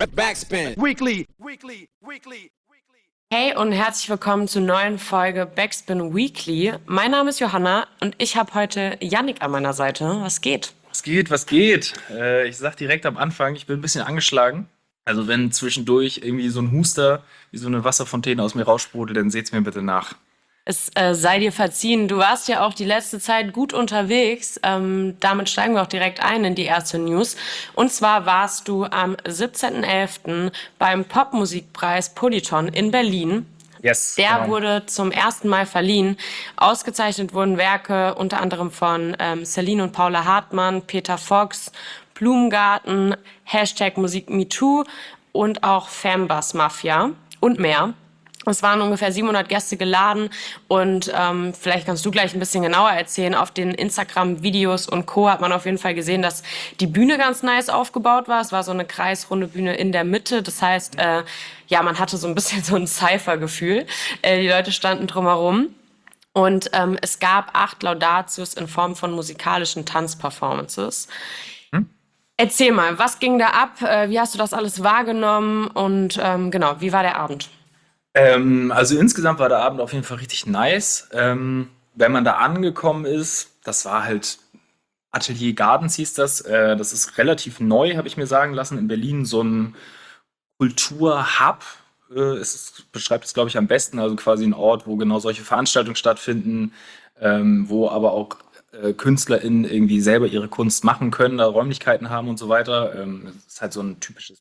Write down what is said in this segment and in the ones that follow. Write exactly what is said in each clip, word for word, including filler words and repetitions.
Backspin. Weekly. Weekly. Weekly. Hey und herzlich willkommen zur neuen Folge Backspin Weekly. Mein Name ist Johanna und ich habe heute Yannick an meiner Seite. Was geht? Was geht, was geht? Äh, ich sag direkt am Anfang, ich bin ein bisschen angeschlagen. Also wenn zwischendurch irgendwie so ein Huster wie so eine Wasserfontäne aus mir raussprudelt, dann seht's mir bitte nach. Es äh, sei dir verziehen. Du warst ja auch die letzte Zeit gut unterwegs. Ähm, damit steigen wir auch direkt ein in die erste News. Und zwar warst du am siebzehnten elften beim Popmusikpreis Polyton in Berlin. Yes. Der genau. wurde zum ersten Mal verliehen. Ausgezeichnet wurden Werke unter anderem von ähm, Celine und Paula Hartmann, Peter Fox, Blumengarten, Hashtag Musik MeToo und auch Fambus Mafia und mehr. Es waren ungefähr siebenhundert Gäste geladen und ähm, vielleicht kannst du gleich ein bisschen genauer erzählen. Auf den Instagram-Videos und Co. hat man auf jeden Fall gesehen, dass die Bühne ganz nice aufgebaut war. Es war so eine kreisrunde Bühne in der Mitte. Das heißt, äh, ja, man hatte so ein bisschen so ein Cypher-Gefühl. Äh, die Leute standen drumherum. Und ähm, es gab acht Laudatius in Form von musikalischen Tanzperformances. Hm? Erzähl mal, was ging da ab? Äh, wie hast du das alles wahrgenommen? Und ähm, genau, wie war der Abend? Ähm, also insgesamt war der Abend auf jeden Fall richtig nice. Ähm, wenn man da angekommen ist, das war halt Atelier Gardens hieß das. Äh, das ist relativ neu, habe ich mir sagen lassen, in Berlin so ein Kulturhub. Äh, es ist, beschreibt es, glaube ich, am besten. Also quasi ein Ort, wo genau solche Veranstaltungen stattfinden, ähm, wo aber auch äh, KünstlerInnen irgendwie selber ihre Kunst machen können, da Räumlichkeiten haben und so weiter. Ähm, es ist halt so ein typisches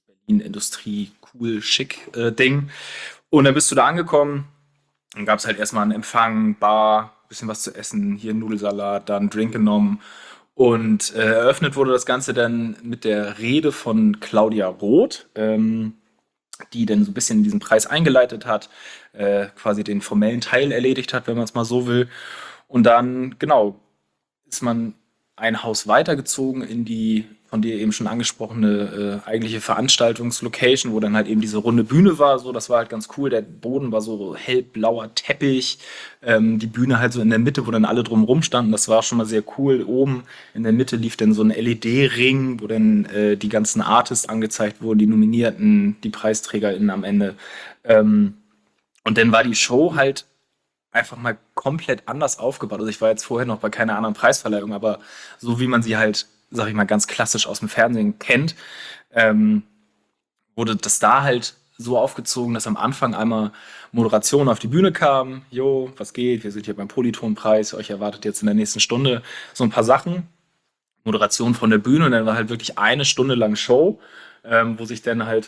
Berlin-Industrie-cool-schick-Ding. Und dann bist du da angekommen, dann gab es halt erstmal einen Empfang, Bar, bisschen was zu essen, hier Nudelsalat, dann einen Drink genommen. Und äh, eröffnet wurde das Ganze dann mit der Rede von Claudia Roth, ähm, die dann so ein bisschen diesen Preis eingeleitet hat, äh, quasi den formellen Teil erledigt hat, wenn man es mal so will. Und dann, genau, ist man ein Haus weitergezogen in die von dir eben schon angesprochene äh, eigentliche Veranstaltungslocation, wo dann halt eben diese runde Bühne war. So, das war halt ganz cool. Der Boden war so hellblauer Teppich, ähm, die Bühne halt so in der Mitte, wo dann alle drumrum standen. Das war schon mal sehr cool. Oben in der Mitte lief dann so ein L E D-Ring, wo dann äh, die ganzen Artists angezeigt wurden, die Nominierten, die PreisträgerInnen am Ende. Ähm, und dann war die Show halt einfach mal komplett anders aufgebaut. Also ich war jetzt vorher noch bei keiner anderen Preisverleihung, aber so wie man sie halt, sag ich mal, ganz klassisch aus dem Fernsehen kennt, ähm, wurde das da halt so aufgezogen, dass am Anfang einmal Moderation auf die Bühne kam. Jo, was geht? Wir sind hier beim Polyton-Preis. Euch erwartet jetzt in der nächsten Stunde so ein paar Sachen. Moderation von der Bühne und dann war halt wirklich eine Stunde lang Show, ähm, wo sich dann halt,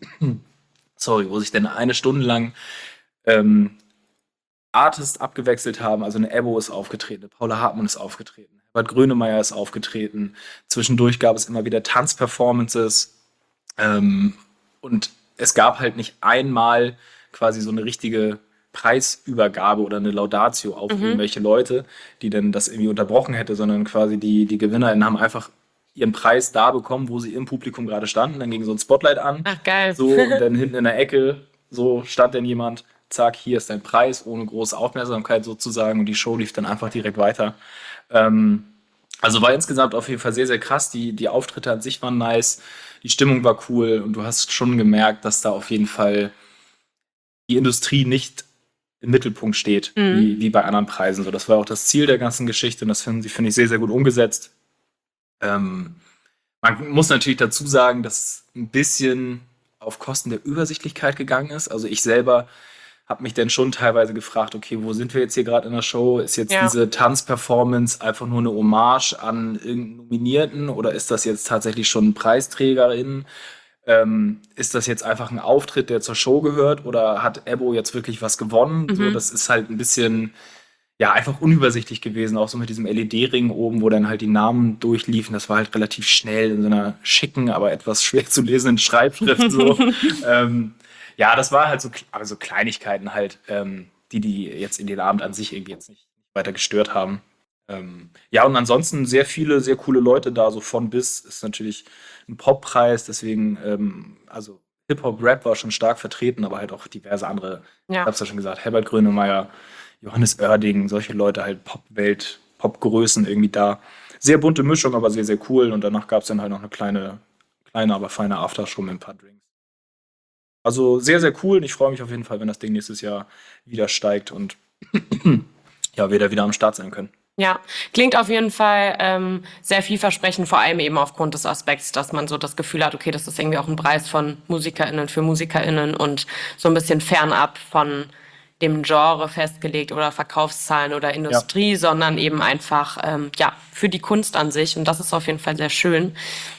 sorry, wo sich dann eine Stunde lang ähm, Artists abgewechselt haben. Also eine Ebbo ist aufgetreten, eine Paula Hartmann ist aufgetreten, Herbert Grönemeyer ist aufgetreten. Zwischendurch gab es immer wieder Tanzperformances. Ähm, und es gab halt nicht einmal quasi so eine richtige Preisübergabe oder eine Laudatio auf Mhm. irgendwelche Leute, die dann das irgendwie unterbrochen hätte, sondern quasi die, die GewinnerInnen haben einfach ihren Preis da bekommen, wo sie im Publikum gerade standen. Dann ging so ein Spotlight an. Ach, geil. So, und dann hinten in der Ecke, so stand dann jemand, zack, hier ist dein Preis, ohne große Aufmerksamkeit sozusagen. Und die Show lief dann einfach direkt weiter. Ähm, also war insgesamt auf jeden Fall sehr, sehr krass. Die, die Auftritte an sich waren nice, die Stimmung war cool und du hast schon gemerkt, dass da auf jeden Fall die Industrie nicht im Mittelpunkt steht, Mhm. wie, wie bei anderen Preisen. So, das war auch das Ziel der ganzen Geschichte und das finden sie, finde ich, sehr, sehr gut umgesetzt. Ähm, man muss natürlich dazu sagen, dass es ein bisschen auf Kosten der Übersichtlichkeit gegangen ist. Also ich selber habe mich dann schon teilweise gefragt, okay, wo sind wir jetzt hier gerade in der Show? Ist jetzt Ja. diese Tanzperformance einfach nur eine Hommage an irgendeinen Nominierten oder ist das jetzt tatsächlich schon Preisträgerin? Ähm, ist das jetzt einfach ein Auftritt, der zur Show gehört oder hat Ebbo jetzt wirklich was gewonnen? So, Mhm. das ist halt ein bisschen, ja, einfach unübersichtlich gewesen, auch so mit diesem L E D-Ring oben, wo dann halt die Namen durchliefen. Das war halt relativ schnell in so einer schicken, aber etwas schwer zu lesenden Schreibschrift so. ähm, ja, das war halt so, kle- also Kleinigkeiten halt, ähm, die die jetzt in den Abend an sich irgendwie jetzt nicht weiter gestört haben. Ähm, ja, und ansonsten sehr viele, sehr coole Leute da, so von bis ist natürlich ein Poppreis, deswegen, ähm, also Hip-Hop, Rap war schon stark vertreten, aber halt auch diverse andere, ich Ja. hab's ja schon gesagt, Herbert Grönemeyer, Johannes Oerding, solche Leute halt Popwelt, Popgrößen irgendwie da. Sehr bunte Mischung, aber sehr, sehr cool. Und danach gab es dann halt noch eine kleine, kleine, aber feine Aftershow mit ein paar Drinks. Also sehr, sehr cool und ich freue mich auf jeden Fall, wenn das Ding nächstes Jahr wieder steigt und ja, wir da wieder am Start sein können. Ja, klingt auf jeden Fall ähm, sehr vielversprechend, vor allem eben aufgrund des Aspekts, dass man so das Gefühl hat, okay, das ist irgendwie auch ein Preis von MusikerInnen für MusikerInnen und so ein bisschen fernab von dem Genre festgelegt oder Verkaufszahlen oder Industrie, sondern eben einfach ähm, ja für die Kunst an sich und das ist auf jeden Fall sehr schön.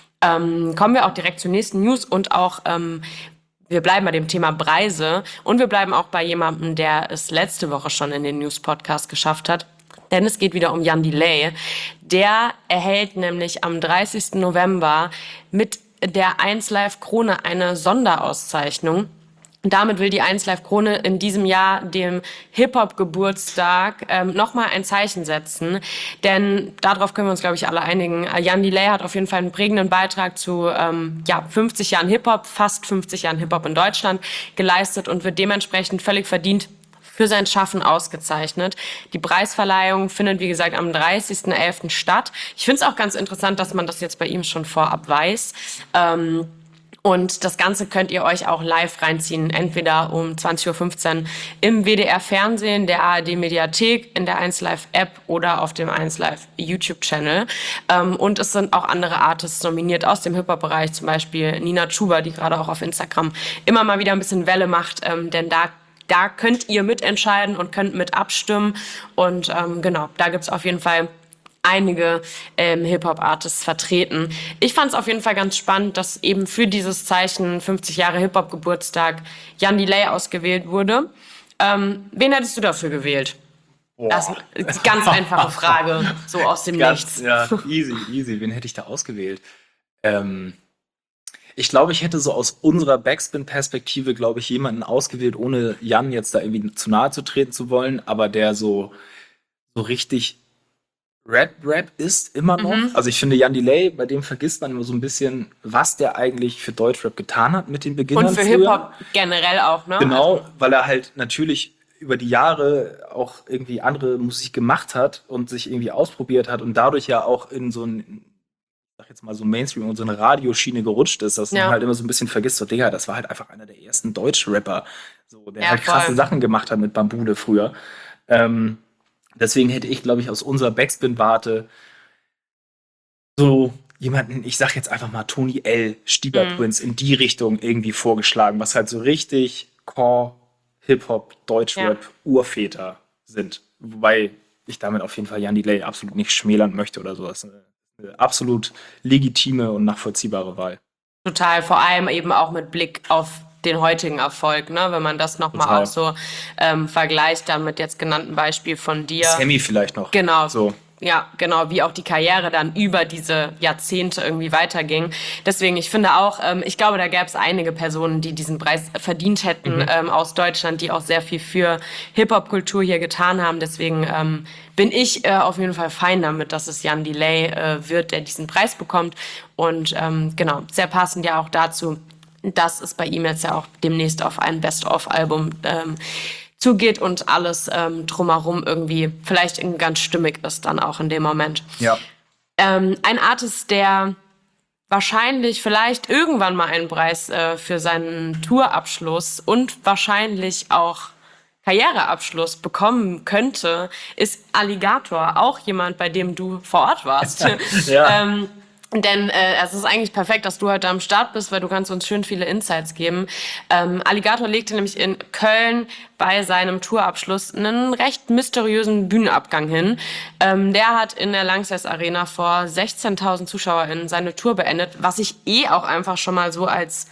Ähm, kommen wir auch direkt zur nächsten News und auch ähm, wir bleiben bei dem Thema Preise und wir bleiben auch bei jemandem, der es letzte Woche schon in den News-Podcast geschafft hat. Denn es geht wieder um Jan Delay. Der erhält nämlich am dreißigsten November mit der eins Live Krone eine Sonderauszeichnung. Und damit will die eins Live Krone in diesem Jahr dem Hip-Hop-Geburtstag ähm, nochmal ein Zeichen setzen. Denn darauf können wir uns, glaube ich, alle einigen. Jan Delay hat auf jeden Fall einen prägenden Beitrag zu ähm, ja, fünfzig Jahren Hip-Hop, fast fünfzig Jahren Hip-Hop in Deutschland geleistet und wird dementsprechend völlig verdient für sein Schaffen ausgezeichnet. Die Preisverleihung findet, wie gesagt, am dreißigsten elften statt. Ich finde es auch ganz interessant, dass man das jetzt bei ihm schon vorab weiß. Ähm, und das Ganze könnt ihr euch auch live reinziehen, entweder um zwanzig Uhr fünfzehn im W D R-Fernsehen, der A R D-Mediathek, in der eins Live-App oder auf dem eins Live-YouTube-Channel. Ähm, und es sind auch andere Artists nominiert aus dem Hip-Hop-Bereich, zum Beispiel Nina Chuba, die gerade auch auf Instagram immer mal wieder ein bisschen Welle macht, ähm, denn da Da könnt ihr mitentscheiden und könnt mit abstimmen. Und ähm, genau, da gibt's auf jeden Fall einige ähm, Hip-Hop-Artists vertreten. Ich fand es auf jeden Fall ganz spannend, dass eben für dieses Zeichen fünfzig Jahre Hip-Hop-Geburtstag Jan Delay ausgewählt wurde. Ähm, wen hättest du dafür gewählt? Boah. Das ist eine ganz einfache Frage, so aus dem Ganz, Nichts. ja, easy, easy. Wen hätte ich da ausgewählt? Ähm, ich glaube, ich hätte so aus unserer Backspin-Perspektive, glaube ich, jemanden ausgewählt, ohne Jan jetzt da irgendwie zu nahe zu treten zu wollen, aber der so, so richtig Rap-Rap ist immer noch. Mhm. Also ich finde, Jan Delay, bei dem vergisst man immer so ein bisschen, was der eigentlich für Deutschrap getan hat mit den Beginnern Und für früher. Hip-Hop generell auch, ne? Genau, Also, weil er halt natürlich über die Jahre auch irgendwie andere Musik gemacht hat und sich irgendwie ausprobiert hat und dadurch ja auch in so ein, ich sag jetzt mal so Mainstream und so eine Radioschiene gerutscht ist, dass Ja. man halt immer so ein bisschen vergisst, so Digga, das war halt einfach einer der ersten Deutschrapper, so, der Ja, halt krasse voll. Sachen gemacht hat mit Bambude früher. Ähm, deswegen hätte ich, glaube ich, aus unserer Backspin-Warte so jemanden, ich sag jetzt einfach mal Tony L., Stieber Mhm. Twins, in die Richtung irgendwie vorgeschlagen, was halt so richtig Core, Hip-Hop, Deutschrap, Urväter sind. Wobei ich damit auf jeden Fall Jan Delay absolut nicht schmälern möchte oder sowas. Eine, eine absolut legitime und nachvollziehbare Wahl. Total, vor allem eben auch mit Blick auf den heutigen Erfolg, ne? Wenn man das nochmal Total. auch so ähm, vergleicht, dann mit jetzt genannten Beispiel von dir. Sammy vielleicht noch. Genau. So. Ja, genau, wie auch die Karriere dann über diese Jahrzehnte irgendwie weiterging. Deswegen, ich finde auch, ähm, ich glaube, da gäbe es einige Personen, die diesen Preis verdient hätten Mhm. ähm, aus Deutschland, die auch sehr viel für Hip-Hop-Kultur hier getan haben. Deswegen ähm, bin ich äh, auf jeden Fall fein damit, dass es Jan Delay äh, wird, der diesen Preis bekommt. Und ähm, genau, sehr passend ja auch dazu, dass es bei ihm jetzt ja auch demnächst auf ein Best-of-Album ähm, zugeht und alles ähm, drumherum irgendwie vielleicht irgendwie ganz stimmig ist dann auch in dem Moment. Ja. Ähm, ein Artist, der wahrscheinlich vielleicht irgendwann mal einen Preis äh, für seinen Tourabschluss und wahrscheinlich auch Karriereabschluss bekommen könnte, ist Alligator, auch jemand, bei dem du vor Ort warst. Ja. ähm, denn äh, es ist eigentlich perfekt, dass du heute am Start bist, weil du kannst uns schön viele Insights geben. Ähm, Alligator legte nämlich in Köln bei seinem Tourabschluss einen recht mysteriösen Bühnenabgang hin. Ähm, der hat in der Lanxess Arena vor sechzehntausend ZuschauerInnen seine Tour beendet, was ich eh auch einfach schon mal so als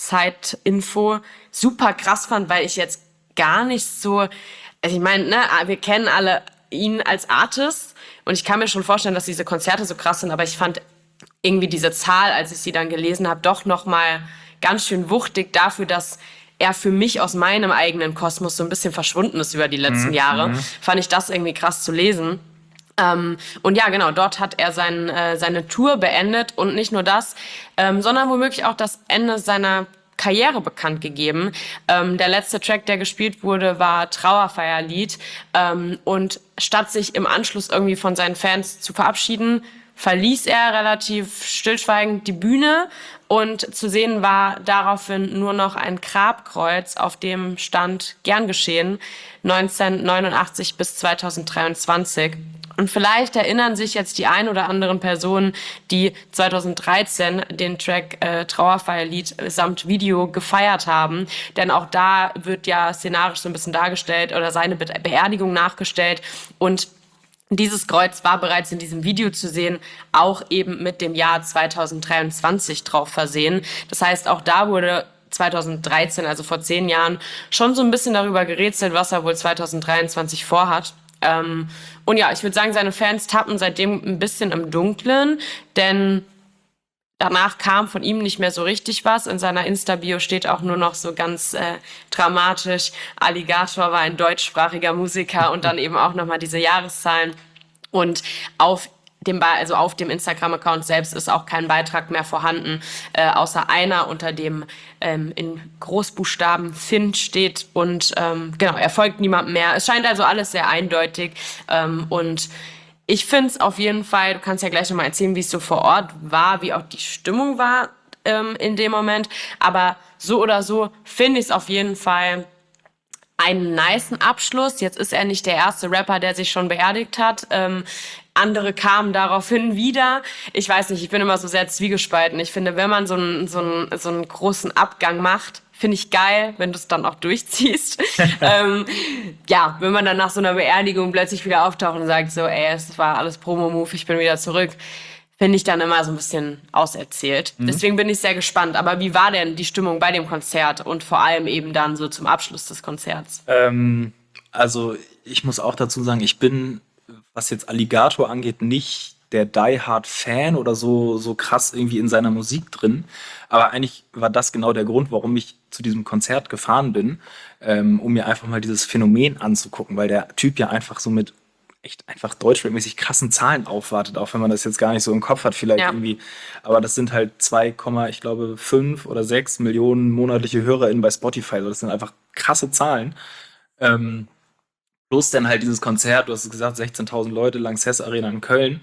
Side-Info super krass fand, weil ich jetzt gar nicht so, also ich meine, ne, wir kennen alle ihn als Artist und ich kann mir schon vorstellen, dass diese Konzerte so krass sind, aber ich fand irgendwie diese Zahl, als ich sie dann gelesen habe, doch noch mal ganz schön wuchtig dafür, dass er für mich aus meinem eigenen Kosmos so ein bisschen verschwunden ist über die letzten Jahre. Fand ich das irgendwie krass zu lesen. Ähm, und ja, genau, dort hat er sein, äh, seine Tour beendet und nicht nur das, ähm, sondern womöglich auch das Ende seiner Karriere bekannt gegeben. Ähm, der letzte Track, der gespielt wurde, war Trauerfeierlied. Ähm, und statt sich im Anschluss irgendwie von seinen Fans zu verabschieden, verließ er relativ stillschweigend die Bühne und zu sehen war daraufhin nur noch ein Grabkreuz, auf dem stand gern geschehen, neunzehnhundertneunundachtzig bis zweitausenddreiundzwanzig. Und vielleicht erinnern sich jetzt die ein oder anderen Personen, die zweitausenddreizehn den Track äh, Trauerfeierlied samt Video gefeiert haben. Denn auch da wird ja szenarisch so ein bisschen dargestellt oder seine Be- Beerdigung nachgestellt. Und dieses Kreuz war bereits in diesem Video zu sehen, auch eben mit dem Jahr zweitausenddreiundzwanzig drauf versehen. Das heißt, auch da wurde zweitausenddreizehn, also vor zehn Jahren, schon so ein bisschen darüber gerätselt, was er wohl zweitausenddreiundzwanzig vorhat. Ähm, und ja, ich würde sagen, seine Fans tappen seitdem ein bisschen im Dunkeln, denn danach kam von ihm nicht mehr so richtig was. In seiner Insta-Bio steht auch nur noch so ganz äh, dramatisch, Alligator war ein deutschsprachiger Musiker und dann eben auch nochmal diese Jahreszahlen. Und auf dem, Be- also auf dem Instagram-Account selbst ist auch kein Beitrag mehr vorhanden, äh, außer einer, unter dem ähm, in Großbuchstaben Finn steht. Und ähm, genau, er folgt niemandem mehr. Es scheint also alles sehr eindeutig. Ähm, und ich finde es auf jeden Fall, du kannst ja gleich nochmal erzählen, wie es so vor Ort war, wie auch die Stimmung war ähm, in dem Moment. Aber so oder so finde ich es auf jeden Fall einen nicen Abschluss. Jetzt ist er nicht der erste Rapper, der sich schon beerdigt hat. Ähm, andere kamen daraufhin wieder. Ich weiß nicht, ich bin immer so sehr zwiegespalten. Ich finde, wenn man so einen, so einen, so einen großen Abgang macht, finde ich geil, wenn du es dann auch durchziehst. ähm, ja, wenn man dann nach so einer Beerdigung plötzlich wieder auftaucht und sagt so, ey, es war alles Promo-Move, ich bin wieder zurück, finde ich dann immer so ein bisschen auserzählt. Mhm. Deswegen bin ich sehr gespannt. Aber wie war denn die Stimmung bei dem Konzert und vor allem eben dann so zum Abschluss des Konzerts? Ähm, also ich muss auch dazu sagen, ich bin, was jetzt Alligator angeht, nicht der Die-Hard-Fan oder so, so krass irgendwie in seiner Musik drin. Aber eigentlich war das genau der Grund, warum ich zu diesem Konzert gefahren bin, ähm, um mir einfach mal dieses Phänomen anzugucken, weil der Typ ja einfach so mit echt einfach deutschrapmäßig krassen Zahlen aufwartet, auch wenn man das jetzt gar nicht so im Kopf hat vielleicht Ja. irgendwie. Aber das sind halt zwei, ich glaube fünf oder sechs Millionen monatliche HörerInnen bei Spotify. Also das sind einfach krasse Zahlen. Ähm, Plus dann halt dieses Konzert, du hast es gesagt, sechzehntausend Leute, Lanxess Arena in Köln.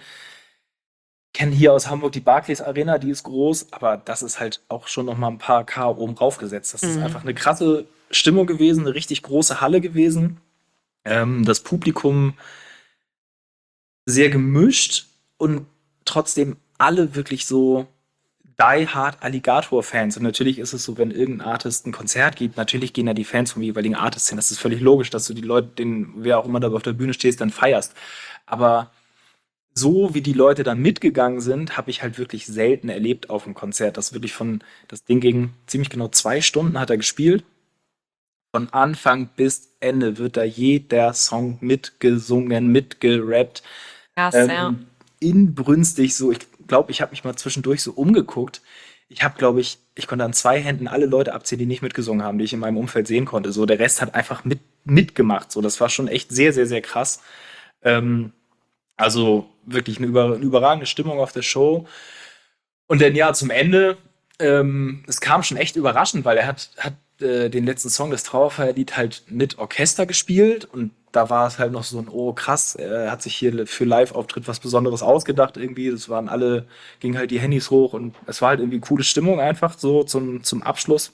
Kennen hier aus Hamburg die Barclays Arena, die ist groß, aber das ist halt auch schon noch mal ein paar K oben draufgesetzt. Das ist einfach eine krasse Stimmung gewesen, eine richtig große Halle gewesen. Ähm, das Publikum sehr gemischt und trotzdem alle wirklich so die-hard Alligator-Fans. Und natürlich ist es so, wenn irgendein Artist ein Konzert gibt, natürlich gehen ja die Fans vom jeweiligen Artist hin. Das ist völlig logisch, dass du die Leute, den, wer auch immer da auf der Bühne stehst, dann feierst. Aber so wie die Leute dann mitgegangen sind, habe ich halt wirklich selten erlebt auf einem Konzert. Das wirklich von, das Ding ging ziemlich genau zwei Stunden, hat er gespielt. Von Anfang bis Ende wird da jeder Song mitgesungen, mitgerappt. Krass, ähm, ja. Inbrünstig so. Ich glaube, ich habe mich mal zwischendurch so umgeguckt. Ich habe, glaube ich, ich konnte an zwei Händen alle Leute abzählen, die nicht mitgesungen haben, die ich in meinem Umfeld sehen konnte. So, der Rest hat einfach mit, mitgemacht. So, das war schon echt sehr, sehr, sehr krass. Ähm, also wirklich eine, über, eine überragende Stimmung auf der Show. Und dann ja, zum Ende, ähm, es kam schon echt überraschend, weil er hat, hat äh, den letzten Song, das Trauerfeierlied, halt mit Orchester gespielt. Und da war es halt noch so ein, oh krass, er hat sich hier für Live-Auftritt was Besonderes ausgedacht irgendwie. Das waren alle, gingen halt die Handys hoch und es war halt irgendwie coole Stimmung einfach so zum, zum Abschluss.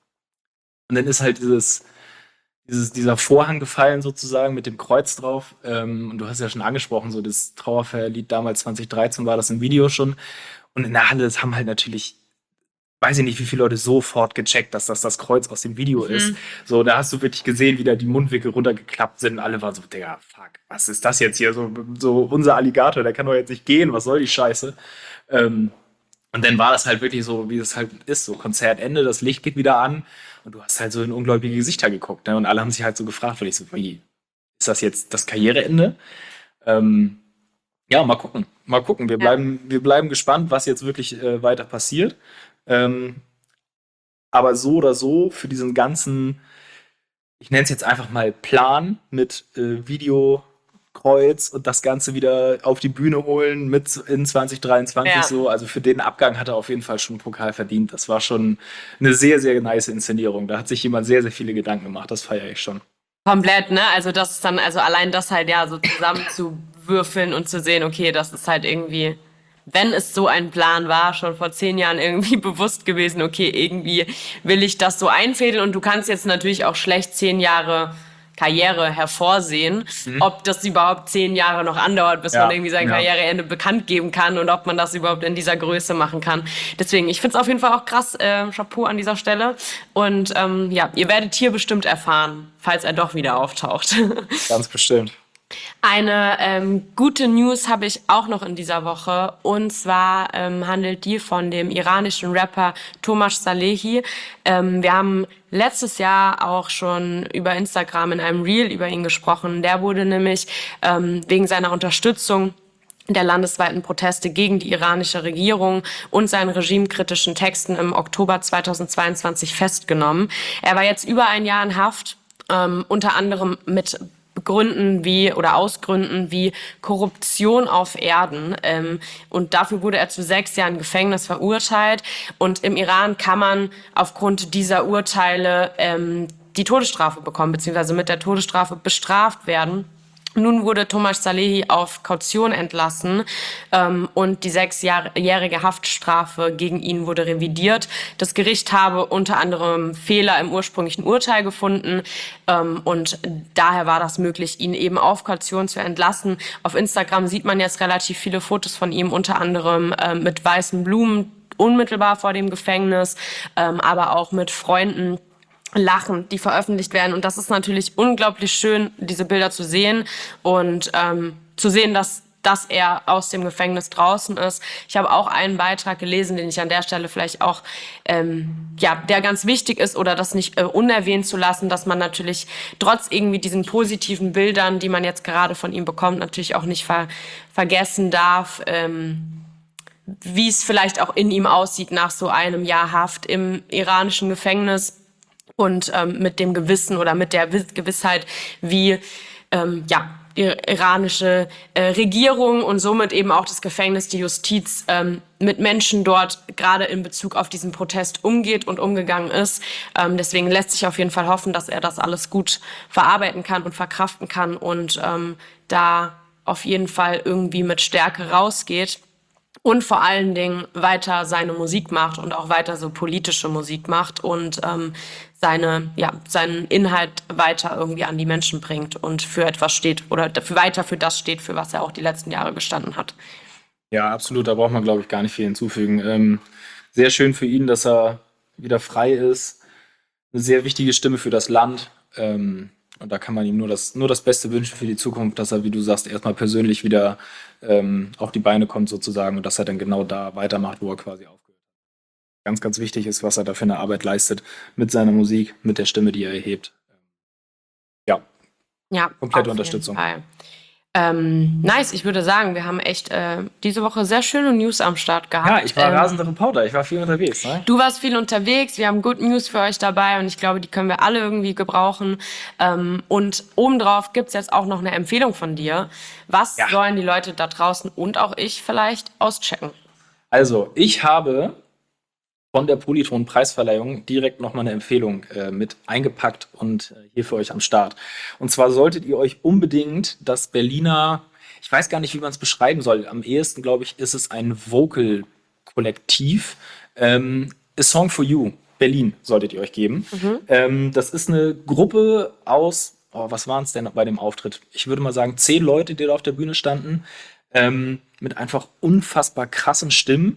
Und dann ist halt dieses, dieses, dieser Vorhang gefallen sozusagen mit dem Kreuz drauf. Ähm, und du hast ja schon angesprochen, so das Trauerfeierlied damals zwanzig dreizehn war das im Video schon. Und in der Halle, das haben halt natürlich, weiß ich nicht, wie viele Leute sofort gecheckt, dass das das Kreuz aus dem Video Mhm. ist. So, da hast du wirklich gesehen, wie da die Mundwinkel runtergeklappt sind. Alle waren so, Digga, fuck, was ist das jetzt hier? So, so unser Alligator, der kann doch jetzt nicht gehen, was soll die Scheiße? Ähm, und dann war das halt wirklich so, wie es halt ist, so Konzertende, das Licht geht wieder an und du hast halt so in ungläubige Gesichter geguckt. Ne? Und alle haben sich halt so gefragt, weil ich so, wie, ist das jetzt das Karriereende? Ähm, ja, mal gucken, mal gucken. Wir Ja. bleiben, wir bleiben gespannt, was jetzt wirklich äh, weiter passiert. Ähm, aber so oder so, für diesen ganzen, ich nenne es jetzt einfach mal Plan mit äh, Videokreuz und das Ganze wieder auf die Bühne holen mit in zwanzig dreiundzwanzig Ja. so. Also für den Abgang hat er auf jeden Fall schon einen Pokal verdient. Das war schon eine sehr, sehr nice Inszenierung. Da hat sich jemand sehr, sehr viele Gedanken gemacht. Das feiere ich schon. Komplett, ne? Also das ist dann, also allein das halt ja so zusammenzuwürfeln und zu sehen, okay, das ist halt irgendwie wenn es so ein Plan war, schon vor zehn Jahren irgendwie bewusst gewesen, okay, irgendwie will ich das so einfädeln. Und du kannst jetzt natürlich auch schlecht zehn Jahre Karriere hervorsehen, mhm. ob das überhaupt zehn Jahre noch andauert, bis ja, man irgendwie sein ja. Karriereende bekannt geben kann und ob man das überhaupt in dieser Größe machen kann. Deswegen, ich finde es auf jeden Fall auch krass, äh, Chapeau an dieser Stelle. Und ähm, ja, ihr werdet hier bestimmt erfahren, falls er doch wieder auftaucht. Ganz bestimmt. Eine ähm, gute News habe ich auch noch in dieser Woche, und zwar ähm, handelt die von dem iranischen Rapper Tomasz Salehi. Ähm, wir haben letztes Jahr auch schon über Instagram in einem Reel über ihn gesprochen. Der wurde nämlich ähm, wegen seiner Unterstützung der landesweiten Proteste gegen die iranische Regierung und seinen regimekritischen Texten im Oktober zweitausendzweiundzwanzig festgenommen. Er war jetzt über ein Jahr in Haft, ähm, unter anderem mit Gründen wie oder Ausgründen wie Korruption auf Erden. Ähm, und dafür wurde er zu sechs Jahren Gefängnis verurteilt. Und im Iran kann man aufgrund dieser Urteile ähm, die Todesstrafe bekommen, beziehungsweise mit der Todesstrafe bestraft werden. Nun wurde Tomasz Salehi auf Kaution entlassen ähm, und die sechsjährige Haftstrafe gegen ihn wurde revidiert. Das Gericht habe unter anderem Fehler im ursprünglichen Urteil gefunden ähm, und daher war das möglich, ihn eben auf Kaution zu entlassen. Auf Instagram sieht man jetzt relativ viele Fotos von ihm, unter anderem ähm, mit weißen Blumen unmittelbar vor dem Gefängnis, ähm, aber auch mit Freunden lachend, die veröffentlicht werden. Und das ist natürlich unglaublich schön, diese Bilder zu sehen und ähm, zu sehen, dass, dass er aus dem Gefängnis draußen ist. Ich habe auch einen Beitrag gelesen, den ich an der Stelle vielleicht auch, ähm, ja, der ganz wichtig ist oder das nicht äh, unerwähnt zu lassen, dass man natürlich trotz irgendwie diesen positiven Bildern, die man jetzt gerade von ihm bekommt, natürlich auch nicht ver vergessen darf, ähm, wie es vielleicht auch in ihm aussieht nach so einem Jahr Haft im iranischen Gefängnis. Und ähm, mit dem Gewissen oder mit der Gewissheit, wie ähm, ja, die iranische äh, Regierung und somit eben auch das Gefängnis, die Justiz ähm, mit Menschen dort gerade in Bezug auf diesen Protest umgeht und umgegangen ist. Ähm, deswegen lässt sich auf jeden Fall hoffen, dass er das alles gut verarbeiten kann und verkraften kann und ähm, da auf jeden Fall irgendwie mit Stärke rausgeht. Und vor allen Dingen weiter seine Musik macht und auch weiter so politische Musik macht und ähm, seine, ja, seinen Inhalt weiter irgendwie an die Menschen bringt und für etwas steht oder dafür, weiter für das steht, für was er auch die letzten Jahre gestanden hat. Ja, absolut. Da braucht man, glaube ich, gar nicht viel hinzufügen. Ähm, sehr schön für ihn, dass er wieder frei ist. Eine sehr wichtige Stimme für das Land. Ähm, Und da kann man ihm nur das, nur das Beste wünschen für die Zukunft, dass er, wie du sagst, erstmal persönlich wieder ähm, auf die Beine kommt sozusagen und dass er dann genau da weitermacht, wo er quasi aufgehört hat. Ganz, ganz wichtig ist, was er da für eine Arbeit leistet mit seiner Musik, mit der Stimme, die er erhebt. Ja, ja, komplette Unterstützung. Ähm, nice, ich würde sagen, wir haben echt äh, diese Woche sehr schöne News am Start gehabt. Ja, ich war ähm, rasender Reporter, ich war viel unterwegs. Ne? Du warst viel unterwegs, wir haben Good News für euch dabei und ich glaube, die können wir alle irgendwie gebrauchen. Ähm, und obendrauf gibt's jetzt auch noch eine Empfehlung von dir. Was ja. sollen die Leute da draußen und auch ich vielleicht auschecken? Also, ich habe von der Polyton-Preisverleihung direkt nochmal eine Empfehlung äh, mit eingepackt und äh, hier für euch am Start. Und zwar solltet ihr euch unbedingt das Berliner, ich weiß gar nicht, wie man es beschreiben soll, am ehesten, glaube ich, ist es ein Vocal-Kollektiv. Ähm, A Song for You, Berlin, solltet ihr euch geben. Mhm. Ähm, das ist eine Gruppe aus, oh, was waren es denn bei dem Auftritt? Ich würde mal sagen, zehn Leute, die da auf der Bühne standen, ähm, mit einfach unfassbar krassen Stimmen,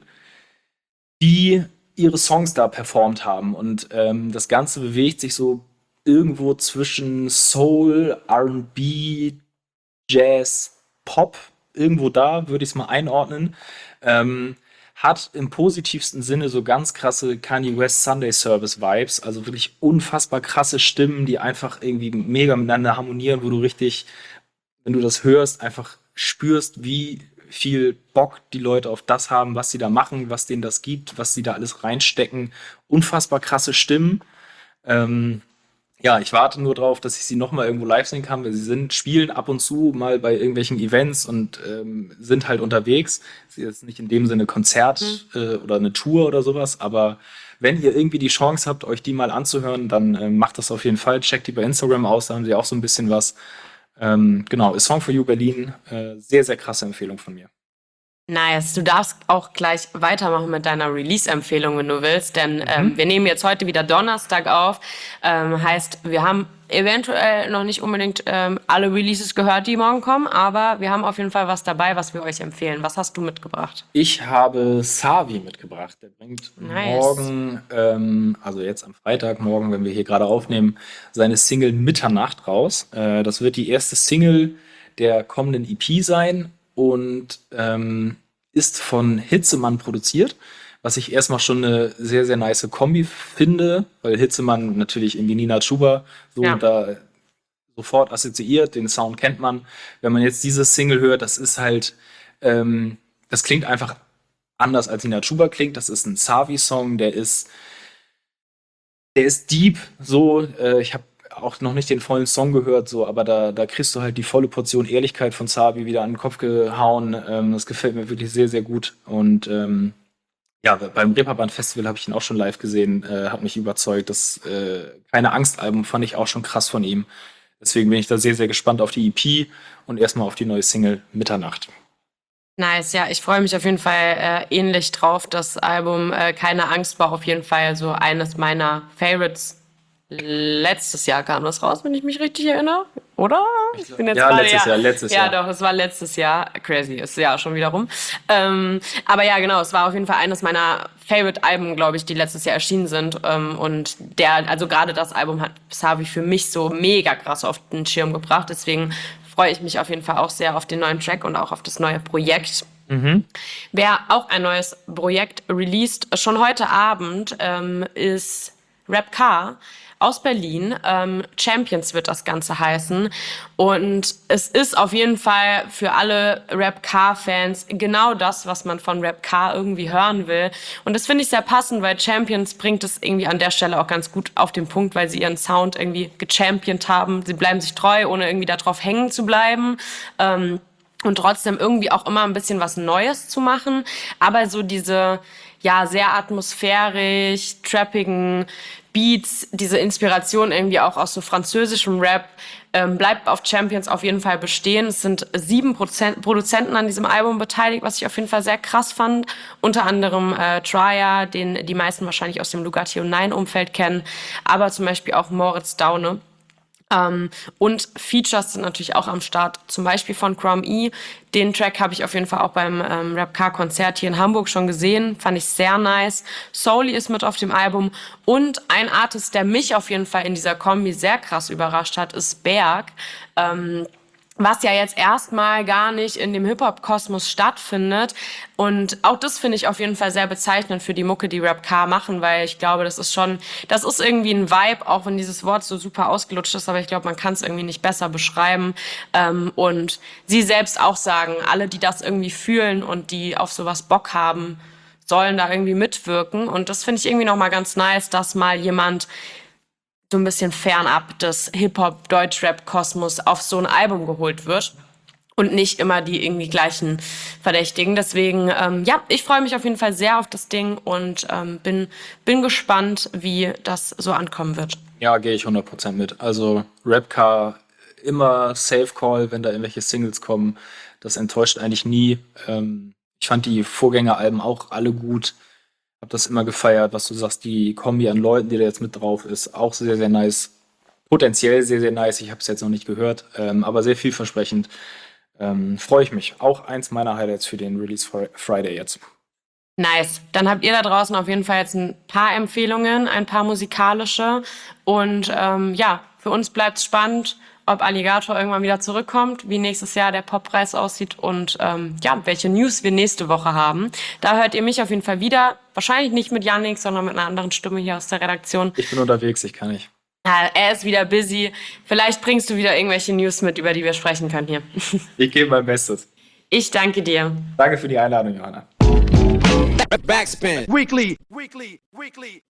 die ihre Songs da performt haben. Und ähm, das Ganze bewegt sich so irgendwo zwischen Soul, R und B, Jazz, Pop. Irgendwo da würde ich es mal einordnen. Ähm, hat im positivsten Sinne so ganz krasse Kanye West Sunday Service Vibes. Also wirklich unfassbar krasse Stimmen, die einfach irgendwie mega miteinander harmonieren, wo du richtig, wenn du das hörst, einfach spürst, wie viel Bock die Leute auf das haben, was sie da machen, was denen das gibt, was sie da alles reinstecken. Unfassbar krasse Stimmen. Ähm, ja, ich warte nur drauf, dass ich sie noch mal irgendwo live sehen kann, weil sie sind, spielen ab und zu mal bei irgendwelchen Events und ähm, sind halt unterwegs. Sie ist nicht in dem Sinne Konzert mhm. äh, oder eine Tour oder sowas, aber wenn ihr irgendwie die Chance habt, euch die mal anzuhören, dann äh, macht das auf jeden Fall. Checkt die bei Instagram aus, da haben sie auch so ein bisschen was. Ähm, genau, A Song for You Berlin, äh, sehr, sehr krasse Empfehlung von mir. Nice. Du darfst auch gleich weitermachen mit deiner Release-Empfehlung, wenn du willst, denn ähm, wir nehmen jetzt heute wieder Donnerstag auf. Ähm, heißt, wir haben eventuell noch nicht unbedingt ähm, alle Releases gehört, die morgen kommen, aber wir haben auf jeden Fall was dabei, was wir euch empfehlen. Was hast du mitgebracht? Ich habe Savi mitgebracht. Der bringt Nice. morgen, ähm, also jetzt am Freitag, morgen, wenn wir hier gerade aufnehmen, seine Single Mitternacht raus. Äh, das wird die erste Single der kommenden E P sein und ähm, ist von Hitzemann produziert, was ich erstmal schon eine sehr, sehr nice Kombi finde, weil Hitzemann natürlich irgendwie Nina Chuba so Ja. da sofort assoziiert, den Sound kennt man. Wenn man jetzt diese Single hört, das ist halt, ähm, das klingt einfach anders als Nina Chuba klingt. Das ist ein Savi-Song, der ist, der ist deep, so. Äh, ich habe auch noch nicht den vollen Song gehört, so, aber da, da kriegst du halt die volle Portion Ehrlichkeit von Savi wieder an den Kopf gehauen. Ähm, das gefällt mir wirklich sehr, sehr gut. Und ähm, ja, beim Reeperbahn Festival habe ich ihn auch schon live gesehen, äh, hat mich überzeugt. Das äh, Keine Angst-Album fand ich auch schon krass von ihm. Deswegen bin ich da sehr, sehr gespannt auf die E P und erstmal auf die neue Single Mitternacht. Nice, ja, ich freue mich auf jeden Fall äh, ähnlich drauf. Das Album äh, Keine Angst war auf jeden Fall so eines meiner Favorites. Letztes Jahr kam das raus, wenn ich mich richtig erinnere, oder? Ich bin jetzt Ja, gerade- letztes Jahr, letztes ja, Jahr. Ja, doch, es war letztes Jahr. Crazy, ist ja schon wieder rum. Ähm, aber ja, genau, es war auf jeden Fall eines meiner Favorite-Alben, glaube ich, die letztes Jahr erschienen sind. Ähm, und der, also gerade das Album hat Savi für mich so mega krass auf den Schirm gebracht. Deswegen freue ich mich auf jeden Fall auch sehr auf den neuen Track und auch auf das neue Projekt. Wer auch ein neues Projekt released, schon heute Abend, ähm, ist Rap Car aus Berlin. Ähm, Champions wird das Ganze heißen. Und es ist auf jeden Fall für alle Rap Car-Fans genau das, was man von Rap Car irgendwie hören will. Und das finde ich sehr passend, weil Champions bringt es irgendwie an der Stelle auch ganz gut auf den Punkt, weil sie ihren Sound irgendwie gechampiont haben. Sie bleiben sich treu, ohne irgendwie darauf hängen zu bleiben. Ähm, und trotzdem irgendwie auch immer ein bisschen was Neues zu machen. Aber so diese, ja, sehr atmosphärisch, trappigen Beats, diese Inspiration irgendwie auch aus so französischem Rap, ähm, bleibt auf Champions auf jeden Fall bestehen. Es sind sieben Prozent Produzenten an diesem Album beteiligt, was ich auf jeden Fall sehr krass fand. Unter anderem äh, Trier, den die meisten wahrscheinlich aus dem Lugatti und Nine-Umfeld kennen, aber zum Beispiel auch Moritz Daune. Ähm, und Features sind natürlich auch am Start, zum Beispiel von Chrome E. Den Track habe ich auf jeden Fall auch beim ähm, Rap Car Konzert hier in Hamburg schon gesehen, fand ich sehr nice. Soully ist mit auf dem Album und ein Artist, der mich auf jeden Fall in dieser Kombi sehr krass überrascht hat, ist Berg. Ähm, was ja jetzt erstmal gar nicht in dem Hip-Hop-Kosmos stattfindet. Und auch das finde ich auf jeden Fall sehr bezeichnend für die Mucke, die Rap Car machen, weil ich glaube, das ist schon, das ist irgendwie ein Vibe, auch wenn dieses Wort so super ausgelutscht ist, aber ich glaube, man kann es irgendwie nicht besser beschreiben. Ähm, und sie selbst auch sagen, alle, die das irgendwie fühlen und die auf sowas Bock haben, sollen da irgendwie mitwirken. Und das finde ich irgendwie nochmal ganz nice, dass mal jemand so ein bisschen fernab des Hip-Hop-Deutschrap-Kosmos auf so ein Album geholt wird und nicht immer die irgendwie gleichen Verdächtigen. Deswegen, ähm, ja, ich freue mich auf jeden Fall sehr auf das Ding und ähm, bin, bin gespannt, wie das so ankommen wird. Ja, gehe ich hundert Prozent mit. Also Rapcar immer Safe Call, wenn da irgendwelche Singles kommen. Das enttäuscht eigentlich nie. Ähm, ich fand die Vorgängeralben auch alle gut. Hab das immer gefeiert, was du sagst, die Kombi an Leuten, die da jetzt mit drauf ist, auch sehr, sehr nice. Potenziell sehr, sehr nice. Ich habe es jetzt noch nicht gehört, ähm, aber sehr vielversprechend. Ähm, Freue ich mich. Auch eins meiner Highlights für den Release Fri- Friday jetzt. Nice. Dann habt ihr da draußen auf jeden Fall jetzt ein paar Empfehlungen, ein paar musikalische. Und ähm, ja, für uns bleibt es spannend, ob Alligator irgendwann wieder zurückkommt, wie nächstes Jahr der Poppreis aussieht und ähm, ja, welche News wir nächste Woche haben. Da hört ihr mich auf jeden Fall wieder. Wahrscheinlich nicht mit Yannick, sondern mit einer anderen Stimme hier aus der Redaktion. Ich bin unterwegs, ich kann nicht. Ja, er ist wieder busy. Vielleicht bringst du wieder irgendwelche News mit, über die wir sprechen können hier. Ich gebe mein Bestes. Ich danke dir. Danke für die Einladung, Johanna. Backspin. Weekly. Weekly. Weekly.